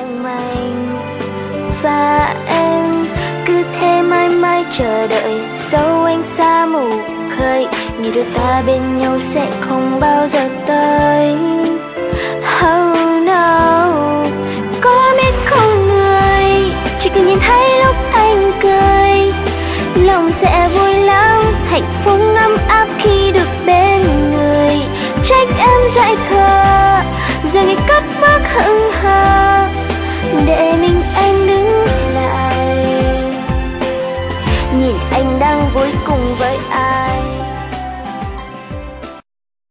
mong manh. Và em cứ thế mãi mãi chờ đợi, dẫu anh xa mù khơi, nghĩ đôi ta bên nhau sẽ không bao giờ tới. Oh no, có biết không người, chỉ cần nhìn thấy lúc anh cười, lòng sẽ vui lắm, hạnh phúc ấm áp khi được bên người. Trách em dại khờ, giờ ngày cất bước hững hờ,